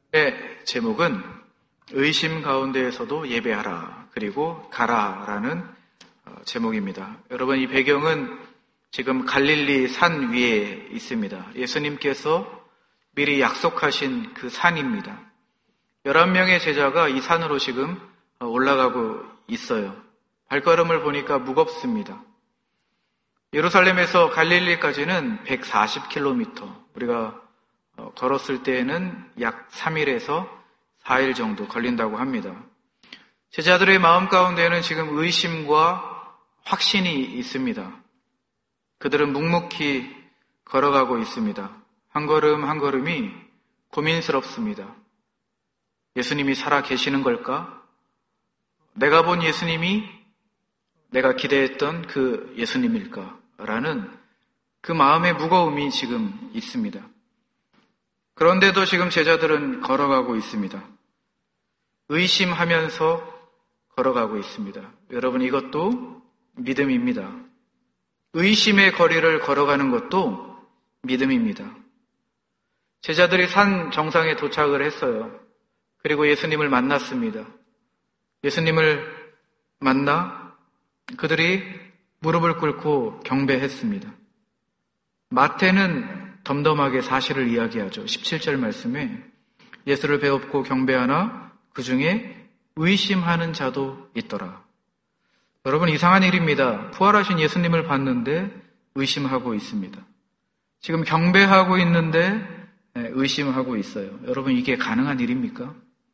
네, 제목은 의심 가운데에서도 예배하라 그리고 가라라는 제목입니다. 여러분, 이 배경은 지금 갈릴리 산 위에 있습니다. 예수님께서 미리 약속하신 그 산입니다. 11명의 제자가 이 산으로 지금 올라가고 있어요. 발걸음을 보니까 무겁습니다. 예루살렘에서 갈릴리까지는 140km, 우리가 걸었을 때에는 약 3일에서 4일 정도 걸린다고 합니다. 제자들의 마음 가운데는 지금 의심과 확신이 있습니다. 그들은 묵묵히 걸어가고 있습니다. 한 걸음 한 걸음이 고민스럽습니다. 예수님이 살아 계시는 걸까? 내가 본 예수님이 내가 기대했던 그 예수님일까? 라는 그 마음의 무거움이 지금 있습니다. 그런데도 지금 제자들은 걸어가고 있습니다. 의심하면서 걸어가고 있습니다. 여러분, 이것도 믿음입니다. 의심의 거리를 걸어가는 것도 믿음입니다. 제자들이 산 정상에 도착을 했어요. 그리고 예수님을 만났습니다. 예수님을 만나 그들이 무릎을 꿇고 경배했습니다. 마태는 덤덤하게 사실을 이야기하죠. 17절 말씀에 예수를 배웁고 경배하나 그 중에 의심하는 자도 있더라. 여러분, 이상한 일입니다. 부활하신 예수님을 봤는데 의심하고 있습니다. 지금 경배하고 있는데 의심하고 있어요. 여러분, 이게 가능한 일입니까?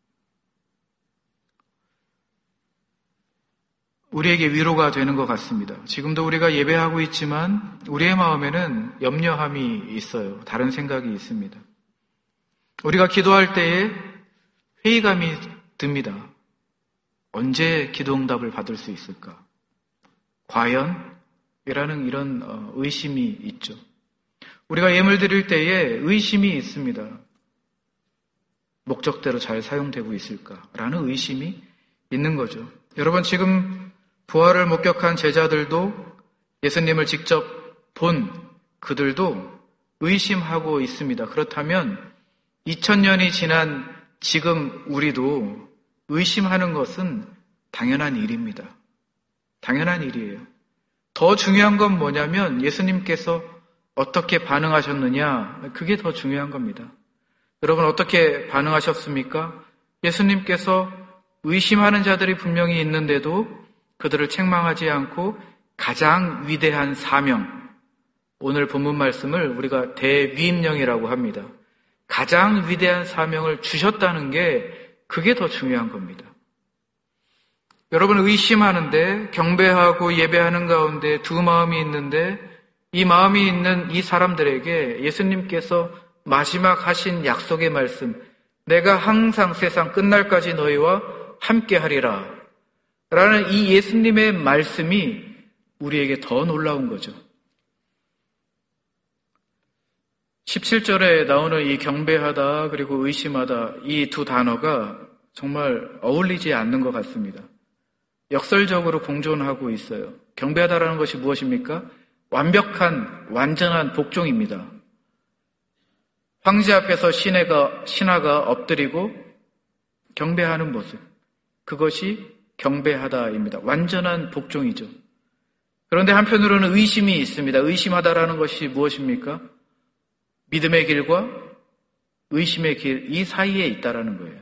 우리에게 위로가 되는 것 같습니다. 지금도 우리가 예배하고 있지만 우리의 마음에는 염려함이 있어요. 다른 생각이 있습니다. 우리가 기도할 때에 회의감이 듭니다. 언제 기도응답을 받을 수 있을까? 과연? 이라는 이런 의심이 있죠. 우리가 예물 드릴 때에 의심이 있습니다. 목적대로 잘 사용되고 있을까라는 의심이 있는 거죠. 여러분, 지금 부활을 목격한 제자들도 예수님을 직접 본 그들도 의심하고 있습니다. 그렇다면 2000년이 지난 지금 우리도 의심하는 것은 당연한 일입니다. 당연한 일이에요. 더 중요한 건 뭐냐면 예수님께서 어떻게 반응하셨느냐, 그게 더 중요한 겁니다. 여러분, 어떻게 반응하셨습니까? 예수님께서 의심하는 자들이 분명히 있는데도 그들을 책망하지 않고 가장 위대한 사명, 오늘 본문 말씀을 우리가 대위임령이라고 합니다. 가장 위대한 사명을 주셨다는 게 그게 더 중요한 겁니다. 여러분, 의심하는데 경배하고 예배하는 가운데 두 마음이 있는데 이 마음이 있는 이 사람들에게 예수님께서 마지막 하신 약속의 말씀, 내가 항상 세상 끝날까지 너희와 함께하리라 라는 이 예수님의 말씀이 우리에게 더 놀라운 거죠. 17절에 나오는 이 경배하다 그리고 의심하다, 이 두 단어가 정말 어울리지 않는 것 같습니다. 역설적으로 공존하고 있어요. 경배하다라는 것이 무엇입니까? 완벽한, 완전한 복종입니다. 황제 앞에서 신하가 엎드리고 경배하는 모습, 그것이 경배하다입니다. 완전한 복종이죠. 그런데 한편으로는 의심이 있습니다. 의심하다라는 것이 무엇입니까? 믿음의 길과 의심의 길, 이 사이에 있다라는 거예요.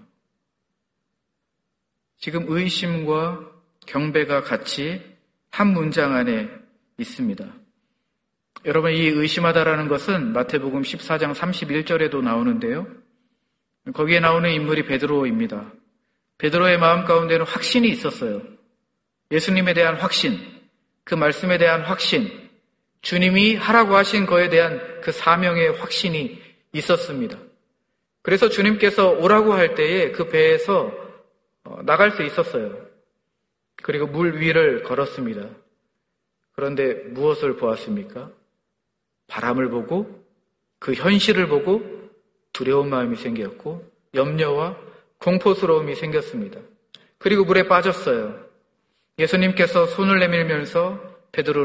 지금 의심과 경배가 같이 한 문장 안에 있습니다. 여러분, 이 의심하다라는 것은 마태복음 14장 31절에도 나오는데요. 거기에 나오는 인물이 베드로입니다. 베드로의 마음 가운데는 확신이 있었어요. 예수님에 대한 확신, 그 말씀에 대한 확신, 주님이 하라고 하신 거에 대한 그 사명의 확신이 있었습니다. 그래서 주님께서 오라고 할 때에 그 배에서 나갈 수 있었어요. 그리고 물 위를 걸었습니다. 그런데 무엇을 보았습니까? 바람을 보고 그 현실을 보고 두려운 마음이 생겼고 염려와 공포스러움이 생겼습니다. 그리고 물에 빠졌어요. 예수님께서 손을 내밀면서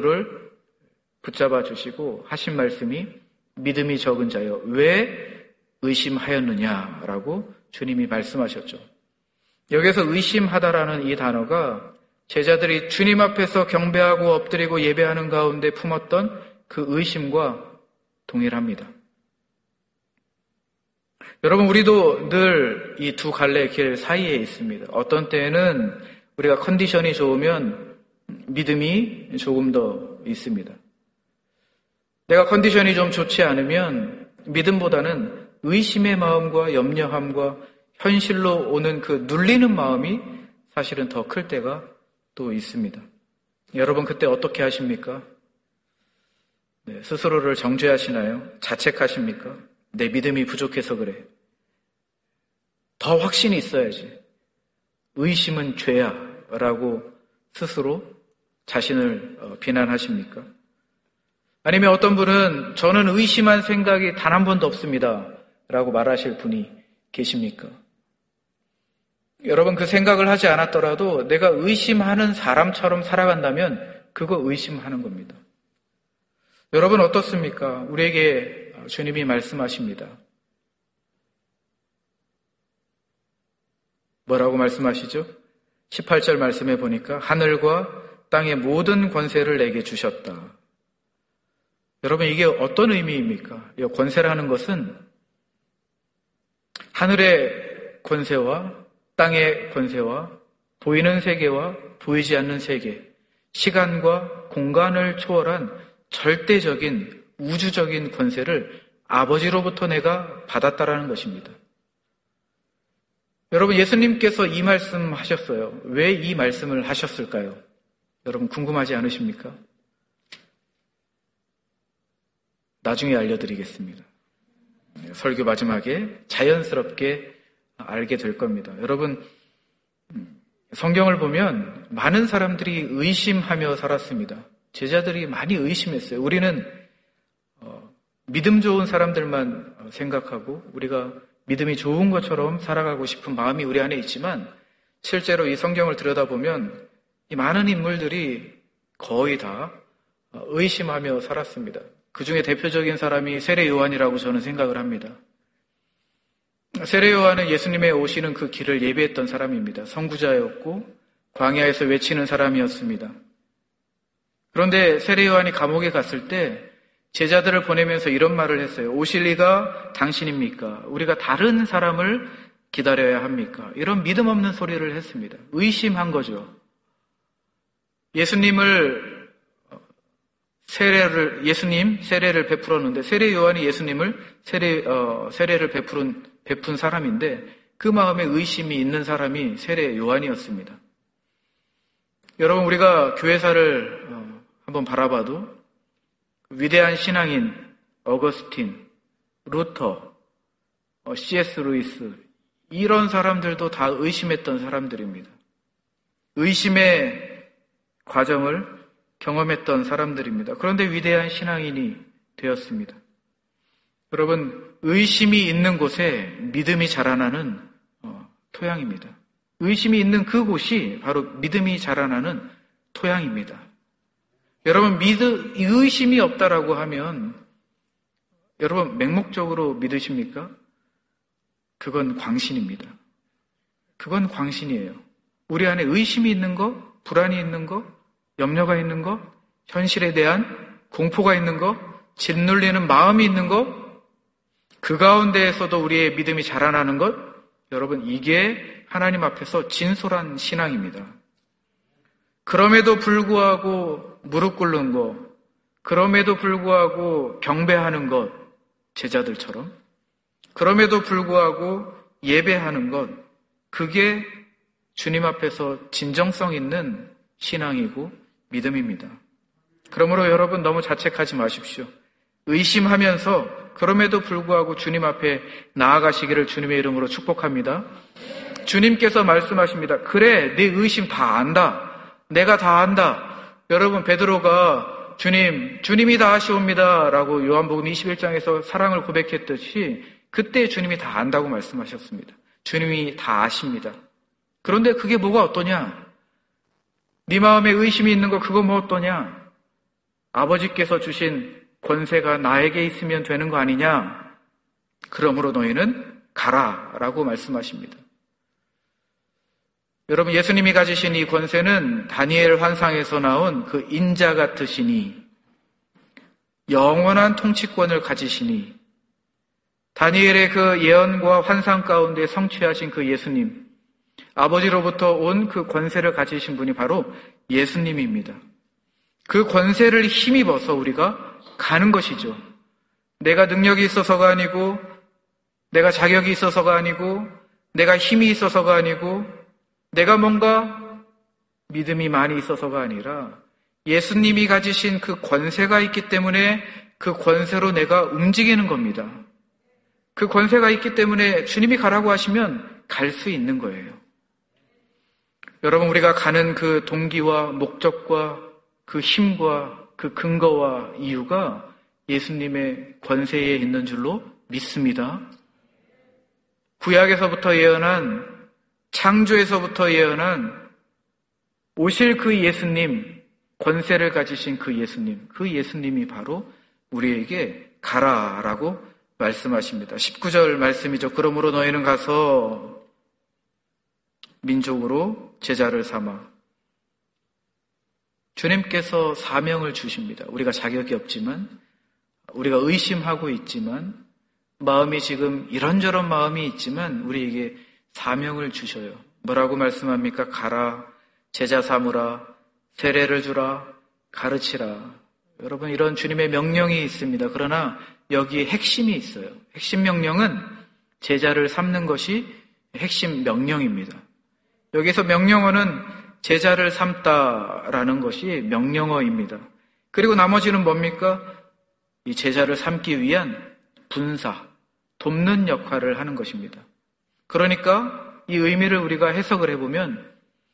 베드로를 붙잡아 주시고 하신 말씀이 믿음이 적은 자여 왜 의심하였느냐라고 주님이 말씀하셨죠. 여기서 의심하다라는 이 단어가 제자들이 주님 앞에서 경배하고 엎드리고 예배하는 가운데 품었던 그 의심과 동일합니다. 여러분, 우리도 늘 이 두 갈래 길 사이에 있습니다. 어떤 때에는 우리가 컨디션이 좋으면 믿음이 조금 더 있습니다. 내가 컨디션이 좀 좋지 않으면 믿음보다는 의심의 마음과 염려함과 현실로 오는 그 눌리는 마음이 사실은 더 클 때가 또 있습니다. 여러분, 그때 어떻게 하십니까? 네, 스스로를 정죄하시나요? 자책하십니까? 내 믿음이 부족해서 그래. 더 확신이 있어야지. 의심은 죄야 라고 스스로 자신을 비난하십니까? 아니면 어떤 분은 저는 의심한 생각이 단 한 번도 없습니다 라고 말하실 분이 계십니까? 여러분, 그 생각을 하지 않았더라도 내가 의심하는 사람처럼 살아간다면 그거 의심하는 겁니다. 여러분, 어떻습니까? 우리에게 주님이 말씀하십니다. 뭐라고 말씀하시죠? 18절 말씀해 보니까 하늘과 땅의 모든 권세를 내게 주셨다. 여러분, 이게 어떤 의미입니까? 이 권세라는 것은 하늘의 권세와 땅의 권세와 보이는 세계와 보이지 않는 세계, 시간과 공간을 초월한 절대적인 우주적인 권세를 아버지로부터 내가 받았다라는 것입니다. 여러분, 예수님께서 이 말씀 하셨어요. 왜 이 말씀을 하셨을까요? 여러분, 궁금하지 않으십니까? 나중에 알려드리겠습니다. 설교 마지막에 자연스럽게 알게 될 겁니다. 여러분, 성경을 보면 많은 사람들이 의심하며 살았습니다. 제자들이 많이 의심했어요. 우리는 믿음 좋은 사람들만 생각하고 우리가 믿음이 좋은 것처럼 살아가고 싶은 마음이 우리 안에 있지만 실제로 이 성경을 들여다보면 이 많은 인물들이 거의 다 의심하며 살았습니다. 그 중에 대표적인 사람이 세례 요한이라고 저는 생각을 합니다. 세례 요한은 예수님의 오시는 그 길을 예비했던 사람입니다. 선구자였고 광야에서 외치는 사람이었습니다. 그런데 세례 요한이 감옥에 갔을 때 제자들을 보내면서 이런 말을 했어요. 오실 리가 당신입니까? 우리가 다른 사람을 기다려야 합니까? 이런 믿음 없는 소리를 했습니다. 의심한 거죠. 예수님 세례를 베풀었는데 세례 요한이 예수님을 세례를 베푼 사람인데 그 마음에 의심이 있는 사람이 세례 요한이었습니다. 여러분, 우리가 교회사를 한번 바라봐도 위대한 신앙인 어거스틴, 루터, C.S. 루이스 이런 사람들도 다 의심했던 사람들입니다. 의심의 과정을 경험했던 사람들입니다. 그런데 위대한 신앙인이 되었습니다. 여러분, 의심이 있는 곳에 믿음이 자라나는 토양입니다. 의심이 있는 그곳이 바로 믿음이 자라나는 토양입니다. 여러분, 의심이 없다라고 하면 여러분 맹목적으로 믿으십니까? 그건 광신입니다. 그건 광신이에요. 우리 안에 의심이 있는 거, 불안이 있는 거, 염려가 있는 거, 현실에 대한 공포가 있는 거, 짓눌리는 마음이 있는 거, 그 가운데에서도 우리의 믿음이 자라나는 것, 여러분, 이게 하나님 앞에서 진솔한 신앙입니다. 그럼에도 불구하고 무릎 꿇는 것, 그럼에도 불구하고 경배하는 것, 제자들처럼, 그럼에도 불구하고 예배하는 것, 그게 주님 앞에서 진정성 있는 신앙이고 믿음입니다. 그러므로 여러분 너무 자책하지 마십시오. 의심하면서 그럼에도 불구하고 주님 앞에 나아가시기를 주님의 이름으로 축복합니다. 주님께서 말씀하십니다. 그래, 네 의심 다 안다. 내가 다 안다. 여러분, 베드로가 주님이 다 아시옵니다 라고 요한복음 21장에서 사랑을 고백했듯이 그때 주님이 다 안다고 말씀하셨습니다. 주님이 다 아십니다. 그런데 그게 뭐가 어떠냐? 네 마음에 의심이 있는 거 그거 뭐 어떠냐? 아버지께서 주신 권세가 나에게 있으면 되는 거 아니냐? 그러므로 너희는 가라라고 말씀하십니다. 여러분, 예수님이 가지신 이 권세는 다니엘 환상에서 나온 그 인자 같으시니, 영원한 통치권을 가지시니, 다니엘의 그 예언과 환상 가운데 성취하신 그 예수님, 아버지로부터 온 그 권세를 가지신 분이 바로 예수님입니다. 그 권세를 힘입어서 우리가 가는 것이죠. 내가 능력이 있어서가 아니고, 내가 자격이 있어서가 아니고, 내가 힘이 있어서가 아니고, 내가 뭔가 믿음이 많이 있어서가 아니라 예수님이 가지신 그 권세가 있기 때문에 그 권세로 내가 움직이는 겁니다. 그 권세가 있기 때문에 주님이 가라고 하시면 갈 수 있는 거예요. 여러분, 우리가 가는 그 동기와 목적과 그 힘과 그 근거와 이유가 예수님의 권세에 있는 줄로 믿습니다. 구약에서부터 예언한, 창조에서부터 예언한 오실 그 예수님, 권세를 가지신 그 예수님이 바로 우리에게 가라라고 말씀하십니다. 19절 말씀이죠. 그러므로 너희는 가서 민족으로 제자를 삼아. 주님께서 사명을 주십니다. 우리가 자격이 없지만, 우리가 의심하고 있지만, 마음이 지금 이런저런 마음이 있지만 우리에게 사명을 주셔요. 뭐라고 말씀합니까? 가라, 제자 삼으라, 세례를 주라, 가르치라. 여러분, 이런 주님의 명령이 있습니다. 그러나 여기에 핵심이 있어요. 핵심 명령은 제자를 삼는 것이 핵심 명령입니다. 여기서 명령어는 제자를 삼다라는 것이 명령어입니다. 그리고 나머지는 뭡니까? 이 제자를 삼기 위한 분사, 돕는 역할을 하는 것입니다. 그러니까 이 의미를 우리가 해석을 해보면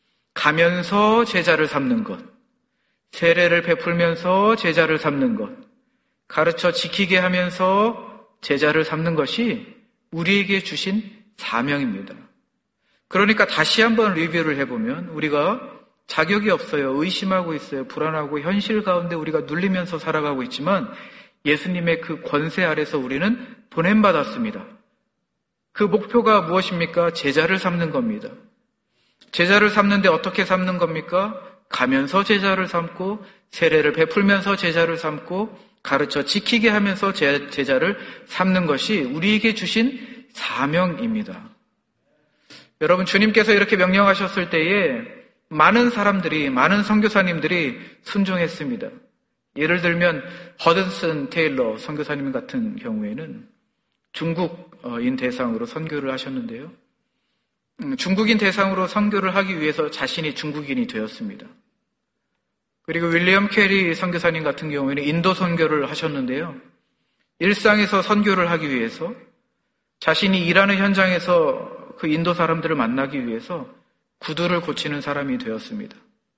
가면서 제자를 삼는 것, 세례를 베풀면서 제자를 삼는 것, 가르쳐 지키게 하면서 제자를 삼는 것이 우리에게 주신 사명입니다. 그러니까 다시 한번 리뷰를 해보면 우리가 자격이 없어요. 의심하고 있어요. 불안하고 현실 가운데 우리가 눌리면서 살아가고 있지만 예수님의 그 권세 아래서 우리는 보냄받았습니다. 그 목표가 무엇입니까? 제자를 삼는 겁니다. 제자를 삼는데 어떻게 삼는 겁니까? 가면서 제자를 삼고, 세례를 베풀면서 제자를 삼고, 가르쳐 지키게 하면서 제자를 삼는 것이 우리에게 주신 사명입니다. 여러분, 주님께서 이렇게 명령하셨을 때에 많은 사람들이, 많은 선교사님들이 순종했습니다. 예를 들면 허든슨 테일러 선교사님 같은 경우에는 중국인 대상으로 선교를 하셨는데요. 중국인 대상으로 선교를 하기 위해서 자신이 중국인이 되었습니다. 그리고 윌리엄 캐리 선교사님 같은 경우에는 인도 선교를 하셨는데요. 일상에서 선교를 하기 위해서 자신이 일하는 현장에서 그 인도 사람들을 만나기 위해서 구두를 고치는 사람이 되었습니다.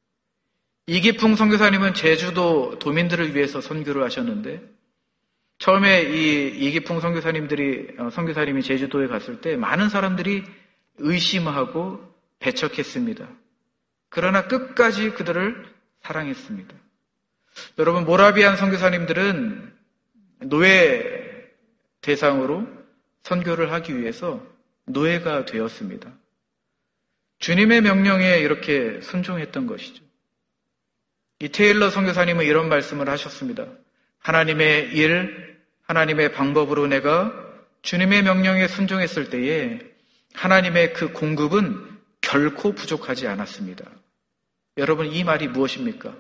이기풍 선교사님은 제주도 도민들을 위해서 선교를 하셨는데 처음에 이기풍 선교사님이 제주도에 갔을 때 많은 사람들이 의심하고 배척했습니다. 그러나 끝까지 그들을 사랑했습니다. 여러분, 모라비안 선교사님들은 노예 대상으로 선교를 하기 위해서 노예가 되었습니다. 주님의 명령에 이렇게 순종했던 것이죠. 이 테일러 선교사님은 이런 말씀을 하셨습니다. 하나님의 일, 하나님의 방법으로 내가 주님의 명령에 순종했을 때에 하나님의 그 공급은 결코 부족하지 않았습니다. 여러분, 이 말이 무엇입니까?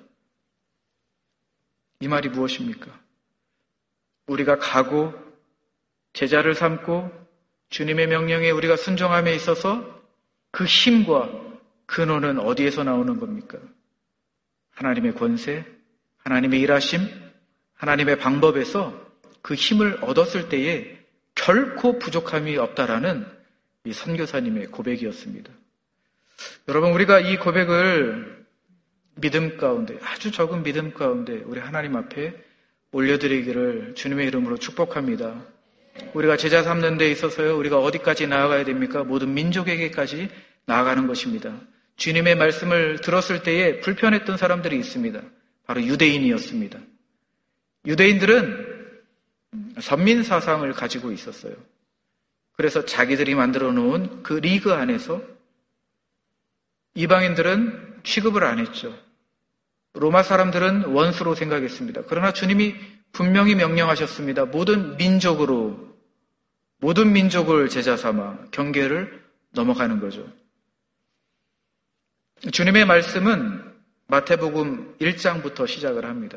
이 말이 무엇입니까? 우리가 가고 제자를 삼고 주님의 명령에 우리가 순종함에 있어서 그 힘과 근원은 어디에서 나오는 겁니까? 하나님의 권세, 하나님의 일하심, 하나님의 방법에서 그 힘을 얻었을 때에 결코 부족함이 없다라는 이 선교사님의 고백이었습니다. 여러분, 우리가 이 고백을 믿음 가운데, 아주 적은 믿음 가운데 우리 하나님 앞에 올려드리기를 주님의 이름으로 축복합니다. 우리가 제자 삼는 데 있어서요, 우리가 어디까지 나아가야 됩니까? 모든 민족에게까지 나아가는 것입니다. 주님의 말씀을 들었을 때에 불편했던 사람들이 있습니다. 바로 유대인이었습니다. 유대인들은 선민 사상을 가지고 있었어요. 그래서 자기들이 만들어 놓은 그 리그 안에서 이방인들은 취급을 안 했죠. 로마 사람들은 원수로 생각했습니다. 그러나 주님이 분명히 명령하셨습니다. 모든 민족을 제자 삼아 경계를 넘어가는 거죠. 주님의 말씀은 마태복음 1장부터 시작을 합니다.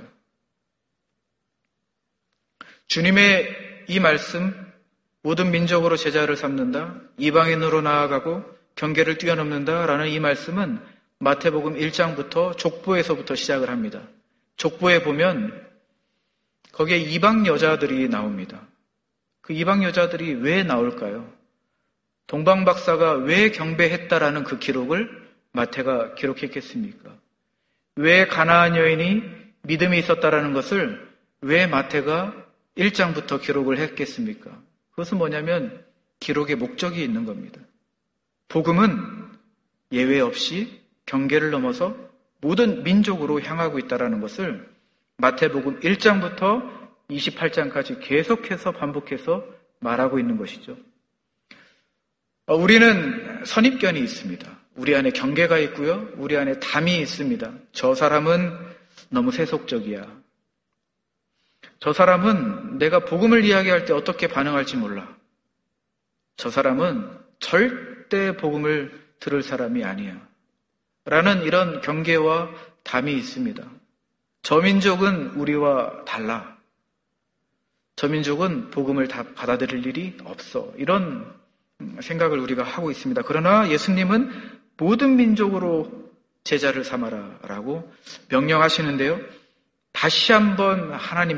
주님의 이 말씀, 모든 민족으로 제자를 삼는다, 이방인으로 나아가고 경계를 뛰어넘는다라는 이 말씀은 마태복음 1장부터 족보에서부터 시작을 합니다. 족보에 보면 거기에 이방 여자들이 나옵니다. 그 이방 여자들이 왜 나올까요? 동방 박사가 왜 경배했다라는 그 기록을 마태가 기록했겠습니까? 왜 가나안 여인이 믿음이 있었다라는 것을 왜 마태가 1장부터 기록을 했겠습니까? 그것은 뭐냐면 기록의 목적이 있는 겁니다. 복음은 예외 없이 경계를 넘어서 모든 민족으로 향하고 있다는 것을 마태복음 1장부터 28장까지 계속해서 반복해서 말하고 있는 것이죠. 우리는 선입견이 있습니다. 우리 안에 경계가 있고요. 우리 안에 담이 있습니다. 저 사람은 너무 세속적이야. 저 사람은 내가 복음을 이야기할 때 어떻게 반응할지 몰라. 저 사람은 절대 복음을 들을 사람이 아니야. 라는 이런 경계와 담이 있습니다. 저 민족은 우리와 달라. 저 민족은 복음을 다 받아들일 일이 없어. 이런 생각을 우리가 하고 있습니다. 그러나 예수님은 모든 민족으로 제자를 삼아라 라고 명령하시는데요. 다시 한번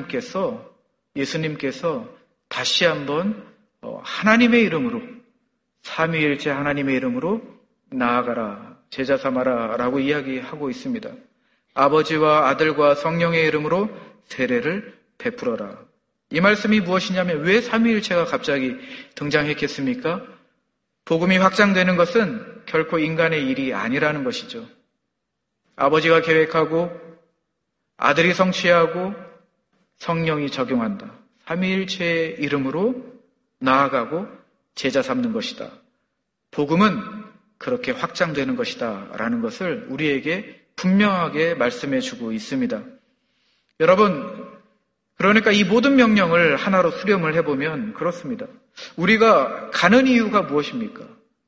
예수님께서 다시 한번 하나님의 이름으로, 삼위일체 하나님의 이름으로 나아가라, 제자 삼아라 라고 이야기하고 있습니다. 아버지와 아들과 성령의 이름으로 세례를 베풀어라. 이 말씀이 무엇이냐면 왜 삼위일체가 갑자기 등장했겠습니까? 복음이 확장되는 것은 결코 인간의 일이 아니라는 것이죠. 아버지가 계획하고 아들이 성취하고 성령이 적용한다. 삼위일체의 이름으로 나아가고 제자 삼는 것이다. 복음은 그렇게 확장되는 것이다 라는 것을 우리에게 분명하게 말씀해 주고 있습니다. 여러분, 그러니까 이 모든 명령을 하나로 수렴을 해보면 그렇습니다. 우리가 가는 이유가 무엇입니까?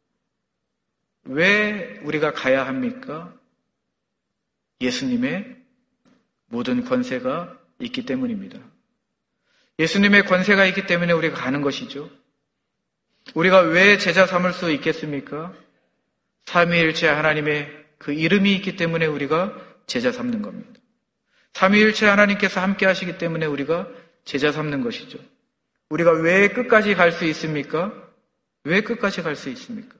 왜 우리가 가야 합니까? 예수님의 모든 권세가 있기 때문입니다. 예수님의 권세가 있기 때문에 우리가 가는 것이죠. 우리가 왜 제자 삼을 수 있겠습니까? 삼위일체 하나님의 그 이름이 있기 때문에 우리가 제자 삼는 겁니다. 삼위일체 하나님께서 함께 하시기 때문에 우리가 제자 삼는 것이죠. 우리가 왜 끝까지 갈 수 있습니까? 왜 끝까지 갈 수 있습니까?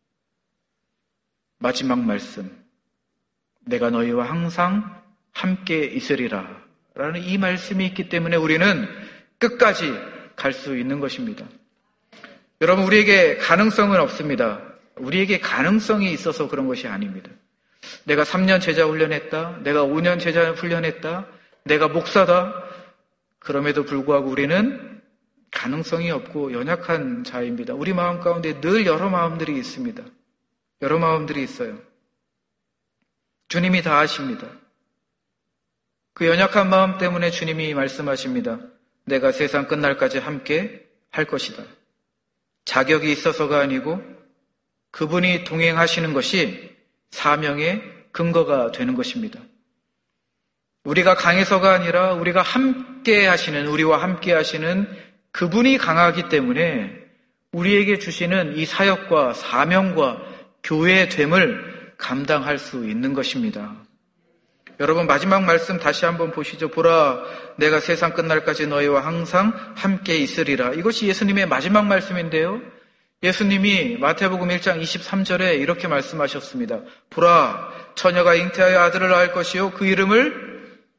마지막 말씀, 내가 너희와 항상 함께 있으리라 라는 이 말씀이 있기 때문에 우리는 끝까지 갈 수 있는 것입니다. 여러분, 우리에게 가능성은 없습니다. 우리에게 가능성이 있어서 그런 것이 아닙니다. 내가 3년 제자 훈련했다. 내가 5년 제자 훈련했다. 내가 목사다. 그럼에도 불구하고 우리는 가능성이 없고 연약한 자입니다. 우리 마음 가운데 늘 여러 마음들이 있습니다. 여러 마음들이 있어요. 주님이 다 아십니다. 그 연약한 마음 때문에 주님이 말씀하십니다. 내가 세상 끝날까지 함께 할 것이다. 자격이 있어서가 아니고 그분이 동행하시는 것이 사명의 근거가 되는 것입니다. 우리가 강해서가 아니라 우리와 함께 하시는 그분이 강하기 때문에 우리에게 주시는 이 사역과 사명과 교회됨을 감당할 수 있는 것입니다. 여러분, 마지막 말씀 다시 한번 보시죠. 보라, 내가 세상 끝날까지 너희와 항상 함께 있으리라. 이것이 예수님의 마지막 말씀인데요. 예수님이 마태복음 1장 23절에 이렇게 말씀하셨습니다. 보라, 처녀가 잉태하여 아들을 낳을 것이요 그 이름을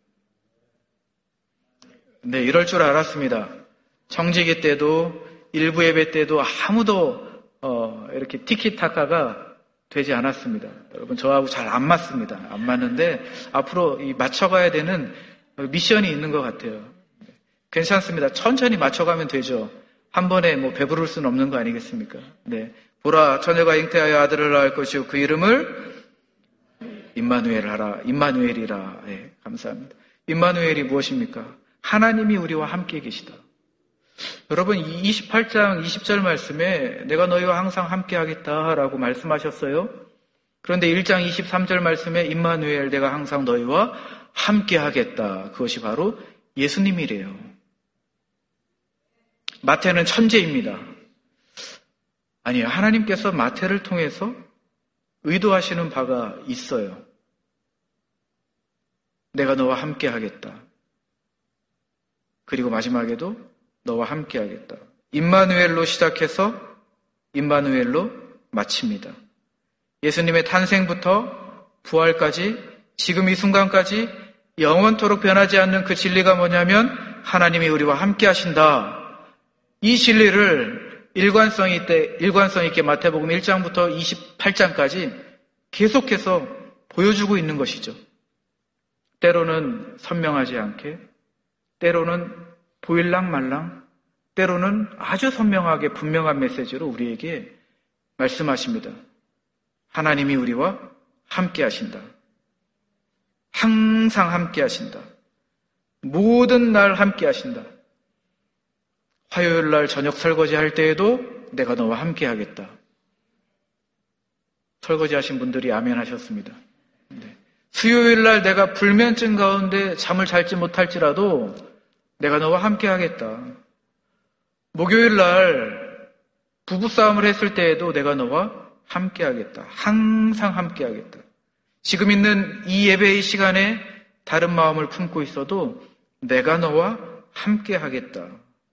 이럴 줄 알았습니다. 청지기 때도 일부 예배 때도 아무도 이렇게 티키타카가 되지 않았습니다. 여러분, 저하고 잘 안 맞습니다. 안 맞는데 앞으로 맞춰가야 되는 미션이 있는 것 같아요. 괜찮습니다. 천천히 맞춰가면 되죠. 한 번에 배부를 수는 없는 거 아니겠습니까? 네. 보라, 처녀가 잉태하여 아들을 낳을 것이요 그 이름을 임마누엘 하라. 임마누엘이라. 네, 감사합니다. 임마누엘이 무엇입니까? 하나님이 우리와 함께 계시다. 여러분, 28장 20절 말씀에 내가 너희와 항상 함께 하겠다라고 말씀하셨어요. 그런데 1장 23절 말씀에 임마누엘, 내가 항상 너희와 함께 하겠다. 그것이 바로 예수님이래요. 마태는 천재입니다. 아니요, 하나님께서 마태를 통해서 의도하시는 바가 있어요. 내가 너와 함께 하겠다. 그리고 마지막에도 너와 함께 하겠다. 임마누엘로 시작해서 임마누엘로 마칩니다. 예수님의 탄생부터 부활까지 지금 이 순간까지 영원토록 변하지 않는 그 진리가 뭐냐면 하나님이 우리와 함께 하신다. 이 진리를 일관성 있게 마태복음 1장부터 28장까지 계속해서 보여주고 있는 것이죠. 때로는 선명하지 않게, 때로는 보일랑 말랑, 때로는 아주 선명하게 분명한 메시지로 우리에게 말씀하십니다. 하나님이 우리와 함께 하신다. 항상 함께 하신다. 모든 날 함께 하신다. 화요일 날 저녁 설거지 할 때에도 내가 너와 함께 하겠다. 설거지 하신 분들이 아멘 하셨습니다. 네. 수요일 날 내가 불면증 가운데 잠을 잘지 못할지라도 내가 너와 함께 하겠다. 목요일 날 부부싸움을 했을 때에도 내가 너와 함께 하겠다. 항상 함께 하겠다. 지금 있는 이 예배의 시간에 다른 마음을 품고 있어도 내가 너와 함께 하겠다.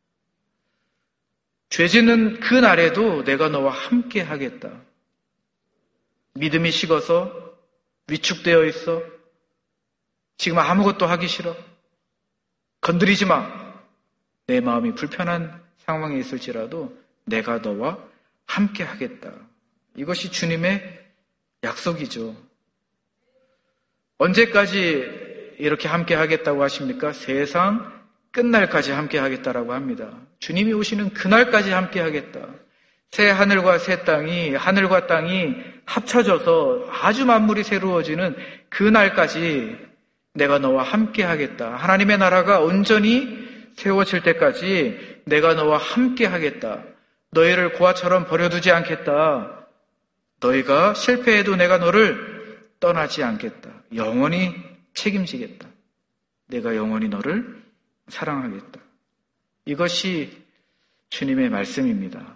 죄 짓는 그 날에도 내가 너와 함께 하겠다. 믿음이 식어서 위축되어 있어. 지금 아무것도 하기 싫어. 건드리지 마. 내 마음이 불편한 상황에 있을지라도 내가 너와 함께 하겠다. 이것이 주님의 약속이죠. 언제까지 이렇게 함께 하겠다고 하십니까? 세상 끝날까지 함께 하겠다라고 합니다. 주님이 오시는 그날까지 함께 하겠다. 새 하늘과 새 땅이, 하늘과 땅이 합쳐져서 아주 만물이 새로워지는 그날까지 내가 너와 함께 하겠다. 하나님의 나라가 온전히 세워질 때까지 내가 너와 함께 하겠다. 너희를 고아처럼 버려두지 않겠다. 너희가 실패해도 내가 너를 떠나지 않겠다. 영원히 책임지겠다. 내가 영원히 너를 사랑하겠다. 이것이 주님의 말씀입니다.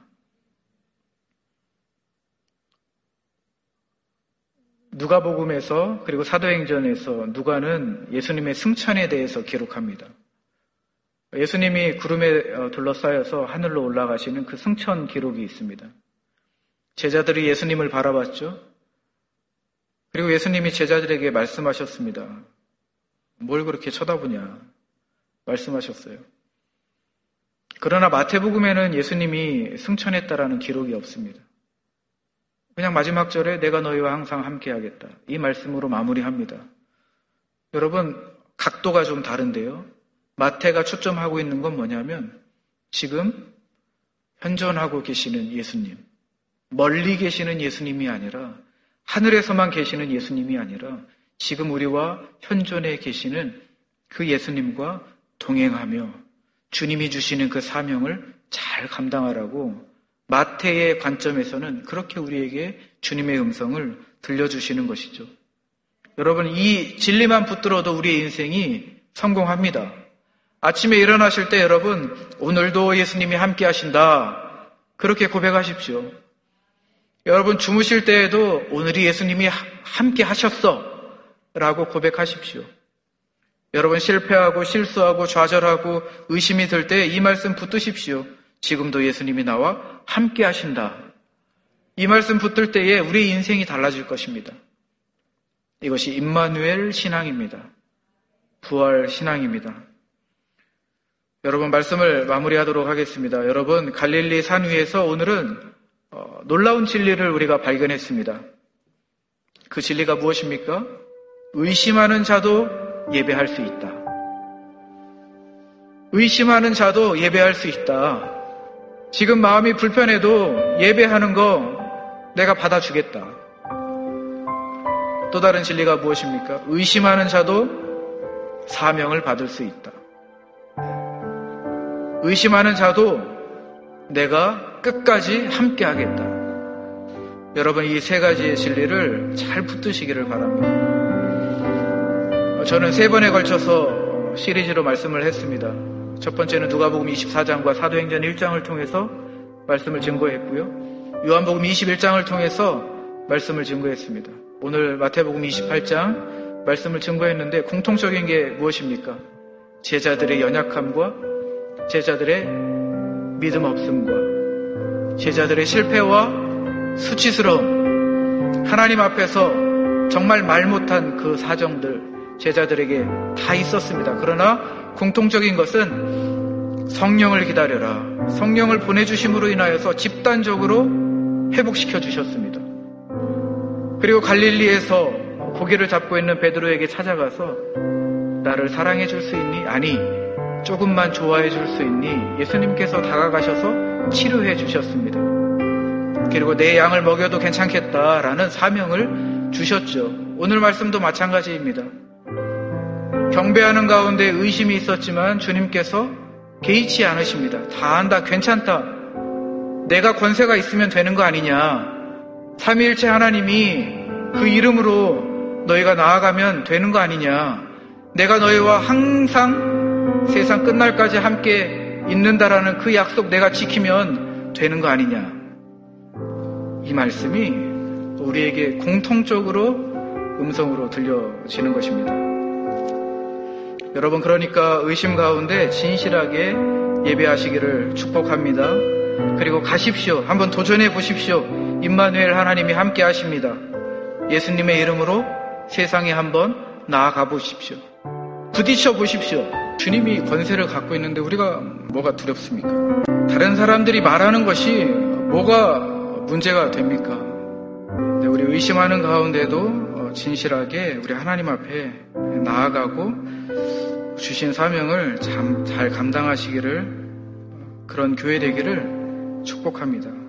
누가복음에서 그리고 사도행전에서 누가는 예수님의 승천에 대해서 기록합니다. 예수님이 구름에 둘러싸여서 하늘로 올라가시는 그 승천 기록이 있습니다. 제자들이 예수님을 바라봤죠. 그리고 예수님이 제자들에게 말씀하셨습니다. 뭘 그렇게 쳐다보냐 말씀하셨어요. 그러나 마태복음에는 예수님이 승천했다라는 기록이 없습니다. 그냥 마지막 절에 내가 너희와 항상 함께하겠다. 이 말씀으로 마무리합니다. 여러분, 각도가 좀 다른데요. 마태가 초점하고 있는 건 뭐냐면 지금 현존하고 계시는 예수님, 멀리 계시는 예수님이 아니라 하늘에서만 계시는 예수님이 아니라 지금 우리와 현존해 계시는 그 예수님과 동행하며 주님이 주시는 그 사명을 잘 감당하라고 마태의 관점에서는 그렇게 우리에게 주님의 음성을 들려주시는 것이죠. 여러분, 이 진리만 붙들어도 우리의 인생이 성공합니다. 아침에 일어나실 때 여러분, 오늘도 예수님이 함께 하신다. 그렇게 고백하십시오. 여러분, 주무실 때에도 오늘이 예수님이 함께 하셨어. 라고 고백하십시오. 여러분, 실패하고 실수하고 좌절하고 의심이 들 때 이 말씀 붙드십시오. 지금도 예수님이 나와 함께 하신다. 이 말씀 붙들 때에 우리의 인생이 달라질 것입니다. 이것이 임마누엘 신앙입니다. 부활 신앙입니다. 여러분, 말씀을 마무리하도록 하겠습니다. 여러분, 갈릴리 산 위에서 오늘은 놀라운 진리를 우리가 발견했습니다. 그 진리가 무엇입니까? 의심하는 자도 예배할 수 있다. 의심하는 자도 예배할 수 있다. 지금 마음이 불편해도 예배하는 거 내가 받아주겠다. 또 다른 진리가 무엇입니까? 의심하는 자도 사명을 받을 수 있다. 의심하는 자도 내가 끝까지 함께 하겠다. 여러분, 이 세 가지의 진리를 잘 붙드시기를 바랍니다. 저는 3번에 걸쳐서 시리즈로 말씀을 했습니다. 첫 번째는 누가복음 24장과 사도행전 1장을 통해서 말씀을 증거했고요. 요한복음 21장을 통해서 말씀을 증거했습니다. 오늘 마태복음 28장 말씀을 증거했는데 공통적인 게 무엇입니까? 제자들의 연약함과 제자들의 믿음 없음과 제자들의 실패와 수치스러움, 하나님 앞에서 정말 말 못한 그 사정들 제자들에게 다 있었습니다. 그러나 공통적인 것은 성령을 기다려라. 성령을 보내주심으로 인하여서 집단적으로 회복시켜 주셨습니다. 그리고 갈릴리에서 고기를 잡고 있는 베드로에게 찾아가서 나를 사랑해 줄 수 있니? 아니, 조금만 좋아해 줄 수 있니? 예수님께서 다가가셔서 치료해 주셨습니다. 그리고 내 양을 먹여도 괜찮겠다라는 사명을 주셨죠. 오늘 말씀도 마찬가지입니다. 경배하는 가운데 의심이 있었지만 주님께서 개의치 않으십니다. 다 한다, 괜찮다. 내가 권세가 있으면 되는 거 아니냐. 삼위일체 하나님이 그 이름으로 너희가 나아가면 되는 거 아니냐. 내가 너희와 항상 세상 끝날까지 함께 있는다라는 그 약속 내가 지키면 되는 거 아니냐. 이 말씀이 우리에게 공통적으로 음성으로 들려지는 것입니다. 여러분, 그러니까 의심 가운데 진실하게 예배하시기를 축복합니다. 그리고 가십시오. 한번 도전해 보십시오. 임마누엘 하나님이 함께 하십니다. 예수님의 이름으로 세상에 한번 나아가 보십시오. 부딪혀 보십시오. 주님이 권세를 갖고 있는데 우리가 뭐가 두렵습니까? 다른 사람들이 말하는 것이 뭐가 문제가 됩니까? 우리 의심하는 가운데도 진실하게 우리 하나님 앞에 나아가고 주신 사명을 잘 감당하시기를, 그런 교회 되기를 축복합니다.